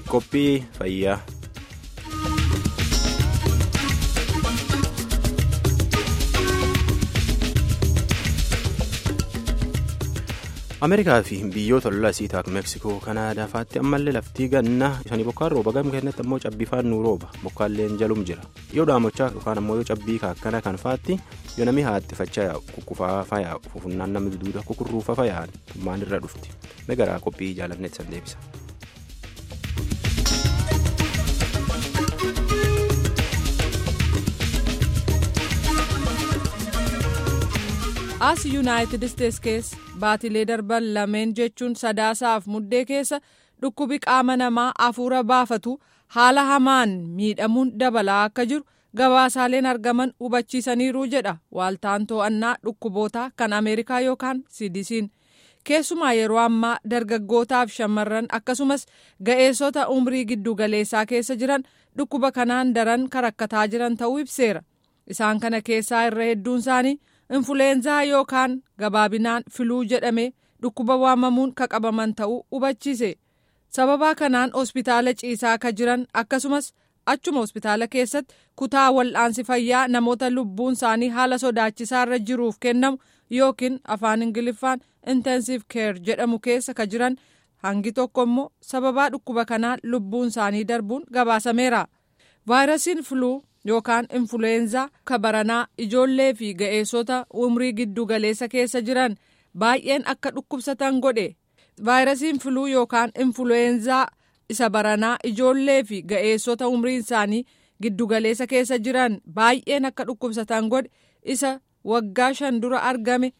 qophii fayyaa. Ameerikaa fi biyyoota lolaa isii taak Meeksikoo Kanaadaa fa'aatti ammallee laftii ganna isanii bokkaan rooba gam kennatti ammoo cabbiifaan nu rooba bokkaalleen jalum jira yoo dhaamochaa yookaan ammoo yoo cabbii akkana kan fa'aatti yoo namni haattifachaa yaa'u kukkufaa fayaa'u fufunnaan namni duduudha kukurruufa fayaa'an maalirra dhufti megaraa qophii jaalanneet san deebisa. as Yuunaayitid Isteets keessa baatilee darban lameen jechuun sadaasaaf muddee keessa dhukkubi qaama namaa afuura baafatu haala hamaan miidhamuun dabalaa akka jiru gabaasaaleen argaman hubachiisaniiru jedha waaltaan to'annaa dhukkubootaa kan Ameerikaa yookaan CDC'n. Keessumaa yeroo ammaa dargaggootaaf shamarran akkasumas ga'eessota umrii giddugaleessaa keessa jiran dhukkuba kanaan daran rakkataa jiran ta'uu ibseera. Isaan kana keessaa irra hedduun isaanii influenzaa yookaan gabaabinaan filuu jedhamee dhukkuba waamamuun ka qabaman ta'uu hubachiise. Sababa kanaan hospitaala ciisaa ka jiran akkasumas achuma hospitaala keessatti kutaa wal'aansi fayyaa namoota lubbuun isaanii haala sodaachisaarra jiruuf kennamu yookiin afaan Ingiliffaan intensive care jedhamu keessa ka jiran hangi tokko immoo sababaa dhukkuba kanaan lubbuun isaanii darbuun gabaasameera. Vaayirasiin filuu yookaan influenzaa kabaranaa ijoollee fi ga'eessota umrii giddu galeessa keessa jiran baay'een akka dhukkubsatan godhe. Vaayirasiin filuu yookaan influenzaa isa baranaa ijoollee fi ga'eessota umriin isaanii giddu galeessa keessa jiran baay'een akka dhukkubsatan godhe isa waggaa 5 dura argame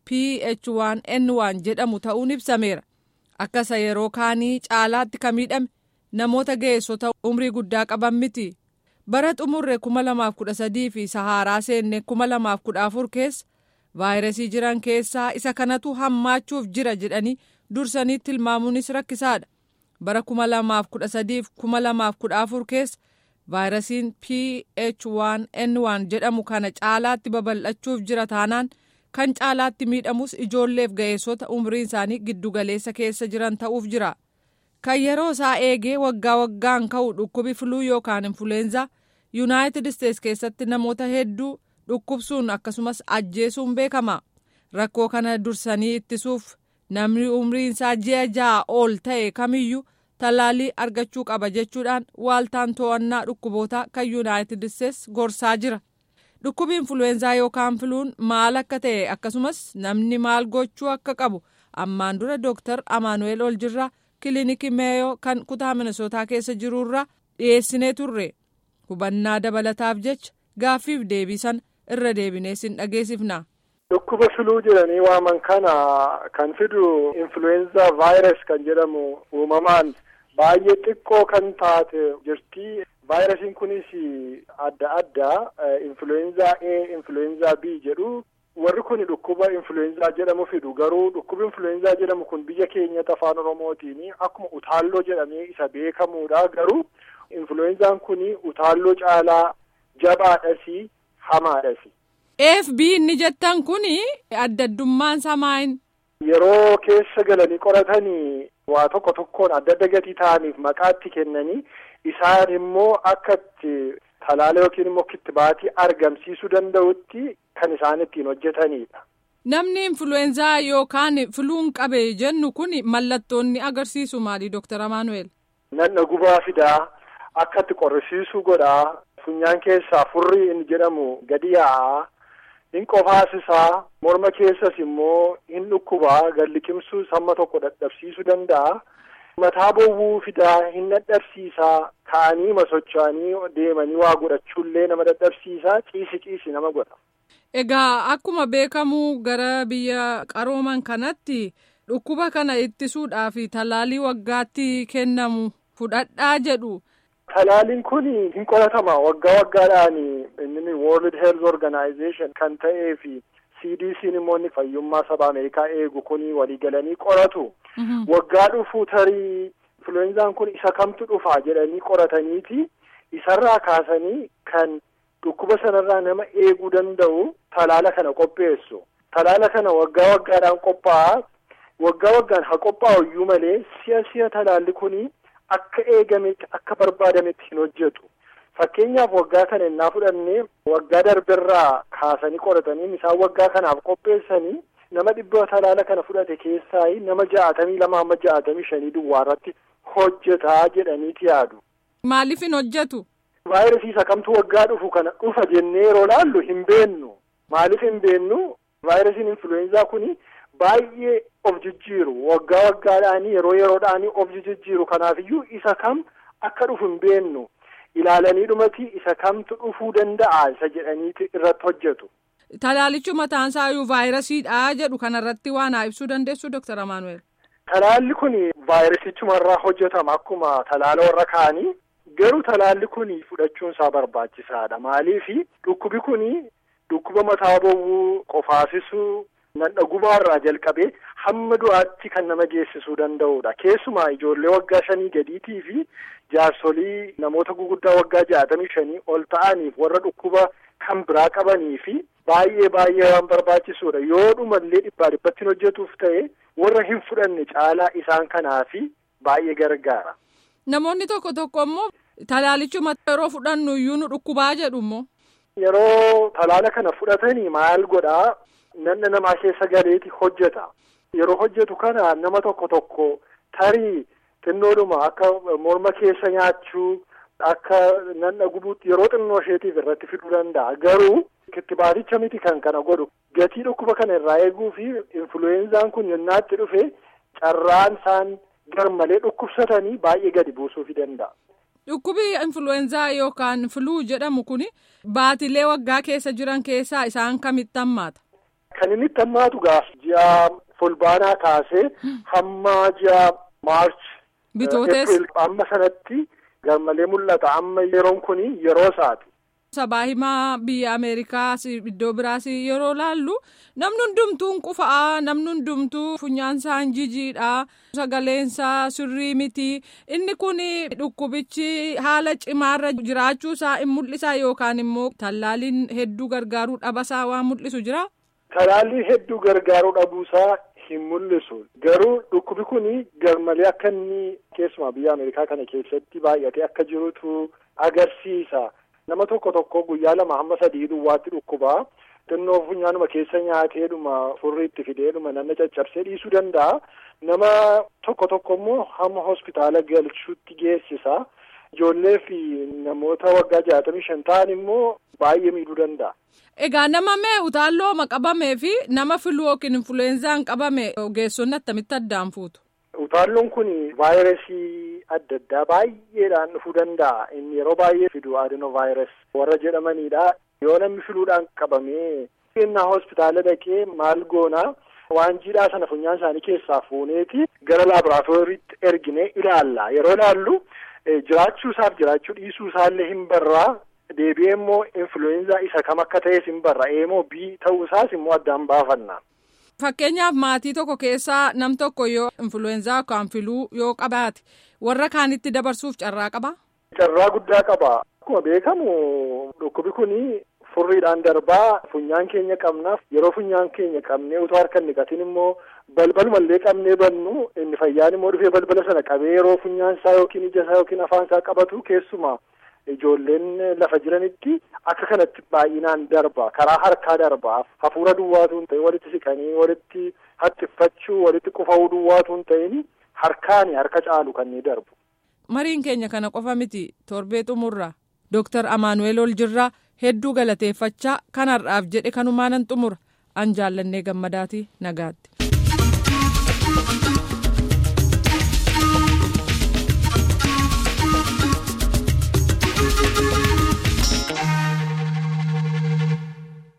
PH1N1 jedhamu ta'uun ibsameera. Akkasa yeroo kaanii caalaatti ka miidhame namoota ga'eessota umrii guddaa qaban miti. Bara xumurre 2013 fi sahaaraa seenne 2014 keessa vaayirasii jiran keessaa isa kanatu hammaachuuf jira jedhanii dursanii tilmaamuunis rakkisaadha. Bara 2013 fi 2014 keessa vaayirasiin PH1N1 jedhamu kana caalaatti babal'achuuf jira taanaan kan caalaatti miidhamus ijoolleef ga'eessota umriin isaanii giddugaleessa keessa jiran ta'uuf jira. Kan yeroo isaa eegee waggaa waggaan ka'u dhukkubi filuu yookaan influenzaa Yuunaayitid Isteets keessatti namoota hedduu dhukkubsuun akkasumas ajjeesuun beekama. Rakkoo kana dursanii ittisuuf namni umriin isaa 6 ol ta'e kamiyyuu talaalii argachuu qaba jechuudhaan waaltaan to'annaa dhukkubootaa kan Yuunaayitid Isteets gorsaa jira. Dhukkubi influenzaa yookaan filuun maal akka ta'e akkasumas namni maal gochuu akka qabu ammaan dura Dr. Amaanu'eel Oljirraa kilinikii Meeyoo kan kutaa Minisootaa keessa jirurraa dhiyeessinee turre. Hubannaa dabalataaf jecha gaaffiif deebisan irra deebinee sin dhageessifna. Dhukkuba filuu jedhanii waaman kana kan fidu influenza virus kan jedhamu uumamaan baay'ee xiqqoo kan taate jirti. Vaayirasiin kunis adda influenza A, influenza B jedhu. Warri kun dhukkuba influenza jedhamu fidu garuu dhukkubi influenza jedhamu kun biyya keenyatti afaan Oromootiin akkuma utaalloo jedhamee isa beekamuudha. Garuu influenzaan kun utaalloo caalaa jabaadhasi hamaadhasi. FB inni jettan kun adda addummaan samaa'in. Yeroo keessa galanii qoratanii waa tokko tokkoon adda gatii ta'aniif maqaatti kennanii isaan immoo akkatti talaala yookiin immoo kittibaatii argamsiisuu danda'utti kan isaan ittiin hojjetanidha. Namni influenzaa yookaan filuun qabe jennu kun mallattoonni agarsiisu maali Dr. Amaanu'eel? Nanna gubaa fidaa akkatti qorrisiisuu godhaa funyaan keessaa furrii inni jedhamu gadi yaa'a. Hin qofaasisaa morma keessas immoo hin dhukkubaa galliqimsuu samma tokko dadhabsiisuu danda'a. Mataa bowwuu fidaa hin dadhabsiisaa ka'anii masochaanii deemanii waa godhachuullee nama dadhabsiisaa ciisi nama godha. Egaa akkuma beekamu gara biyya qarooman kanatti dhukkuba kana ittisuudhaaf talaalii waggaatti kennamu fudhadhaa jedhu. Talaaliin kun hin qoratama waggaadhaan inni World Health Organization kan ta'ee fi CDC'n immoo inni fayyummaa saba Ameerikaa eegu kun waliigalanii qoratu. Waggaa dhufu tarii influenzaan kun isa kamtu dhufaa jedhanii qorataniiti isarraa kaasanii kan dhukkuba sanarraa nama eeguu danda'u talaala kana qopheessu. Talaala kana waggaadhaan qophaa'a. Waggaan haa qophaa'u iyyuu malee si'a talaalli kun akka eegametti akka barbaadametti hin hojjetu. Fakkeenyaaf waggaa kana innaa fudhannee waggaa darberraa kaasanii qoratanii isaan waggaa kanaaf qopheessanii nama 100 talaala kana fudhate keessaa nama 62 amma 65 duwwaarratti hojjetaa jedhaniiti yaadu. Maaliif hin hojjetu? Vaayirasii isa kamtu waggaa dhufu kana dhufa jennee yeroo laallu hin beennu. Maaliif hin beennu? Vaayirasiin influenza kuni baay'ee of jijjiiru. Waggaa waggaadhaanii yeroo yeroodhaanii of jijjiiru. Kanaafiyyuu isa kam akka dhufu hin beennu. Ilaalanii dhumati isa kamtu dhufuu danda'a isa jedhaniiti irratti hojjetu. Talaalichi mataan isaayyuu vaayirasiidha jedhu kanarratti waan ibsuu dandeessu Dr. Amaanuel? Talaalli kun vaayirasichumarraa hojjetama akkuma talaala warra kaanii. Garuu talaalli kun fudhachuun isaa barbaachisaadha. Maaliif dhukkubi kun dhukkuba mataa bowwuu qofaasisuu nadhagumaarraa jalqabee hamma du'aatti kan nama geessisuu danda'udha. Keessumaa ijoollee waggaa 5 gadiitii fi jaarsolii namoota guguddaa waggaa 65 ol ta'aniif warra dhukkuba kan biraa qabanii fi baay'ee waan barbaachisuudha. Yoo dhumallee dhibbatti hojjetuuf ta'e warra hin fudhanne caalaa isaan kanaafi baay'ee gargaara. Namoonni tokko immoo talaalichuma yeroo fudhannu iyyuu nu dhukkubaa jedhu immoo. Yeroo talaala kana fudhatanii maal godhaa nanna namaa keessa galeeti hojjeta. Yeroo hojjetu kana nama tokko tarii xinnoodhuma akka morma keessa nyaachuu akka nanna gubuutti yeroo xinnoo isheetiif irratti fiduu danda'a. Garuu kittibaaticha miti kan kana godhu gatii dhukkuba kana irraa eeguu fi influenzaan kun yennaatti dhufe carraan isaan garmalee dhukkubsatanii baay'ee gadi buusuufi danda'a. Dhukkubi influenzaa yookaan filuu jedhamu kun baatilee waggaa keessa jiran keessaa isaan kamitti hammaata? Kan inni itti hammaatu ji'a fulbaanaa kaasee hamma ji'a maarch amma sanatti garmalee mul'ata. Amma yeroon kun yeroo isaati. Sabaa himaa biyya Ameerikaas iddoo biraas yeroo laallu namni hundumtuun qufaa namni hundumtuu funyaansaan jijiidha sagaleensaa sirrii miti inni kun dhukkubichi haala cimaarra jiraachuusaa in mul'isa yookaan immoo tallaaliin hedduu gargaaruu dhabuusaa waan mul'isu jira? Talaalliin hedduu gargaaruu dhabuusaa hin mul'isu. Garuu dhukkubi kun garmalee akka inni keessumaa biyya Ameerikaa kana keessatti baay'atee akka jirutu agarsiisa. Nama tokko guyyaa 2 hamma 3 duwwaatti dhukkubaa. Xinnoo funyaanuma keessa nyaateedhuma furriitti fideedhuma nama caccabsee dhiisuu danda'a. Nama tokko immoo hamma hospitaala galchuutti geessisa. Ijoollee fi namoota waggaa 65 ta'an immoo baay'ee miidhuu danda'a. Egaa nama utaallooma qabamee fi nama filuu yookiin influenzaan qabame ogeessonni attamitti addaan fuutu? Utaalloon kun vaayirasii adda addaa baay'eedhaan dhufuu danda'a. Inni yeroo baay'ee fidu adenovirus warra jedhamanidha. Yoo namni filuudhaan qabamee innaa hospitaala dhaqee maal goonaa waan jiidhaa sana funyaan isaanii keessaa fuuneeti gara laaboraatooriitti erginee ilaalla. Yeroo ilaallu jiraachuusaaf jiraachuu dhiisuu isaallee hin barraa. Deebi'ee immoo influenza isa kam akka ta'es hin barra. Eemoo B ta'uusaas immoo addaan baafanna. Fakkeenyaaf maatii tokko keessaa nam tokko yoo influenzaa yookaan filuu yoo qabaate warra kaanitti dabarsuuf carraa qabaa? Carraa guddaa qaba. Akkuma beekamu dhukkubi kun furriidhaan darbaa funyaan keenya qabnaaf yeroo funyaan keenya qabnee utoo harka hin dhiqatin immoo balbalumallee qabnee bannu inni fayyaan immoo dhufee balbala sana qabee yeroo funyaan isaa yookiin ija isaa yookiin afaan isaa qabatu keessumaa ijoolleen lafa jiranitti akka kanatti baay'inaan darba. Karaa harkaa darba. Hafuura duwwaatu hin ta'in walitti siqanii walitti hattiffachuu walitti qufa'uu duwwaatu hin ta'in harka caalu kan ni darbu. Mariin keenya kana qofa miti torbee xumurra. Dr. Amaanuel Oljirraa hedduu galateeffachaa kanarraaf jedhe kanumaanan xumura. An jaallannee gammadaati nagaatti.